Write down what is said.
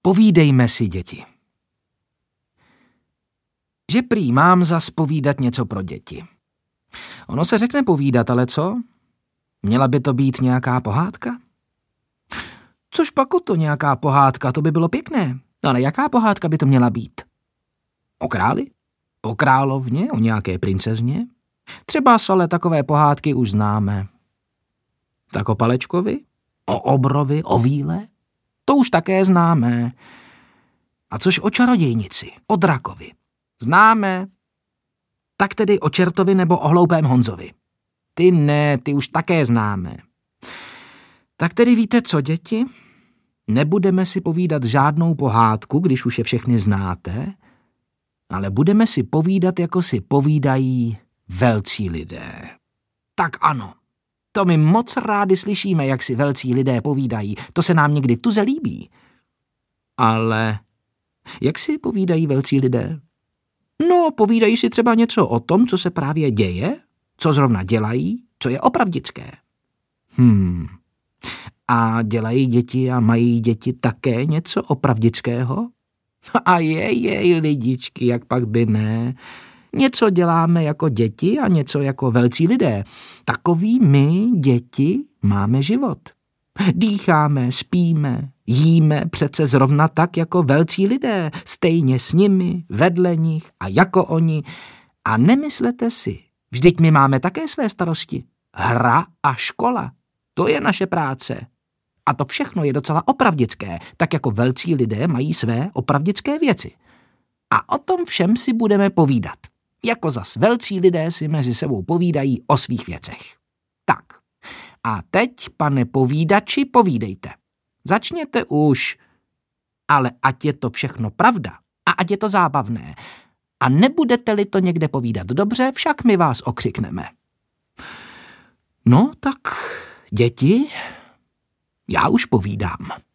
Povídejme si, děti. Že prý mám zas povídat něco pro děti. Ono se řekne povídat, ale co? Měla by to být nějaká pohádka? Což pak o to nějaká pohádka, to by bylo pěkné. Ale jaká pohádka by to měla být? O králi? O královně? O nějaké princezně? Třeba ale takové pohádky už známe. Tak o Palečkovi? O Obrovi? O Víle? To už také známe. A což o čarodějnici? O drakovi? Známe. Tak tedy o čertovi nebo o hloupém Honzovi? Ty ne, ty už také známe. Tak tedy víte co, děti? Nebudeme si povídat žádnou pohádku, když už je všechny znáte, ale budeme si povídat, jako si povídají velcí lidé. Tak ano, to my moc rádi slyšíme, jak si velcí lidé povídají, to se nám někdy tuze líbí. Ale jak si povídají velcí lidé? No, povídají si třeba něco o tom, co se právě děje, co zrovna dělají, co je opravdické. A dělají děti a mají děti také něco opravdického? A jej, lidičky, jak pak by ne. Něco děláme jako děti a něco jako velcí lidé. Takový my, děti, máme život. Dýcháme, spíme, jíme přece zrovna tak jako velcí lidé, stejně s nimi, vedle nich a jako oni. A nemyslete si, vždyť my máme také své starosti. Hra a škola, to je naše práce. A to všechno je docela opravdické, tak jako velcí lidé mají své opravdické věci. A o tom všem si budeme povídat. Jako zas velcí lidé si mezi sebou povídají o svých věcech. Tak, a teď, pane povídači, povídejte. Začněte už, ale ať je to všechno pravda a ať je to zábavné. A nebudete-li to někde povídat dobře, však my vás okřikneme. No tak, děti, já už povídám.